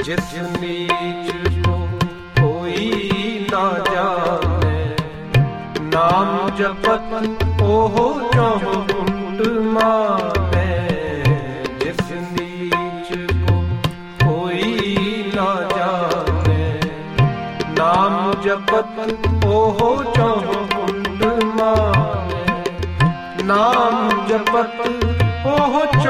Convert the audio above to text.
ਜਿਸ ਨੀਚ ਕੋ ਕੋਈ ਨਾ ਜਾਣੈ, ਨਾਮ ਜਪਤ ਉਹ ਚਹੁ ਕੁੰਡ ਮਾਨੈ। ਜਿਸ ਨੀਚ ਕੋ ਕੋਈ ਨਾ ਜਾਣੈ, ਨਾਮ ਜਪਤ ਉਹ ਚਹੁ ਕੁੰਡ ਮਾਨੈ। ਨਾਮ ਜਪਤ ਉਹ